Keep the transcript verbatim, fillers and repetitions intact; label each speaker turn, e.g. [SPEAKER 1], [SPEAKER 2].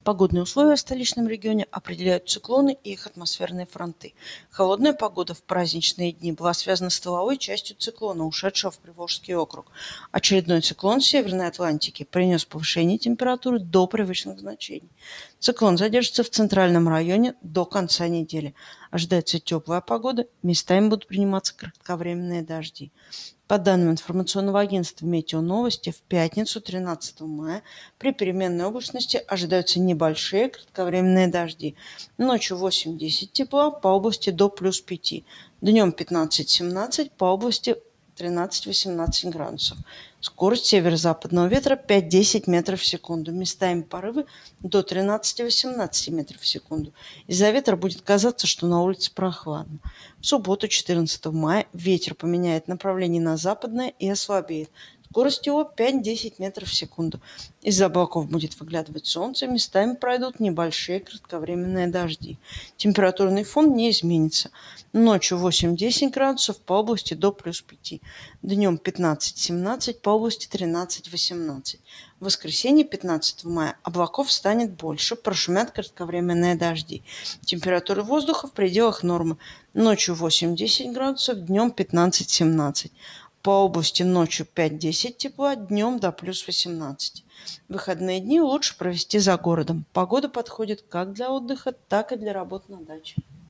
[SPEAKER 1] Погодные условия в столичном регионе определяют циклоны и их атмосферные фронты. Холодная погода в праздничные дни была связана с тыловой частью циклона, ушедшего в Приволжский округ. Очередной циклон Северной Атлантики принес повышение температуры до привычных значений. Циклон задержится в центральном районе до конца недели. Ожидается теплая погода, местами будут приниматься кратковременные дожди. По данным информационного агентства «Метеоновости», в пятницу тринадцатого мая при переменной облачности ожидаются небольшие кратковременные дожди. Ночью восемь-десять тепла, по области до плюс пяти. Днем пятнадцать-семнадцать, по области тринадцать-восемнадцать градусов. Скорость северо-западного ветра пять-десять метров в секунду. Местами порывы до тринадцати-восемнадцати метров в секунду. Из-за ветра будет казаться, что на улице прохладно. В субботу четырнадцатого мая ветер поменяет направление на западное и ослабеет. Скорость его пять-десять метров в секунду. Из-за облаков будет выглядывать солнце, местами пройдут небольшие кратковременные дожди. Температурный фон не изменится. Ночью восемь-десять градусов, по области до плюс пяти. Днем пятнадцать-семнадцать, по области тринадцать-восемнадцать. В воскресенье пятнадцатого мая облаков станет больше, прошумят кратковременные дожди. Температура воздуха в пределах нормы. Ночью восемь-десять градусов, днем пятнадцать-семнадцать. По области ночью пять-десять тепла, днем до плюс восемнадцати. Выходные дни лучше провести за городом. Погода подходит как для отдыха, так и для работы на даче.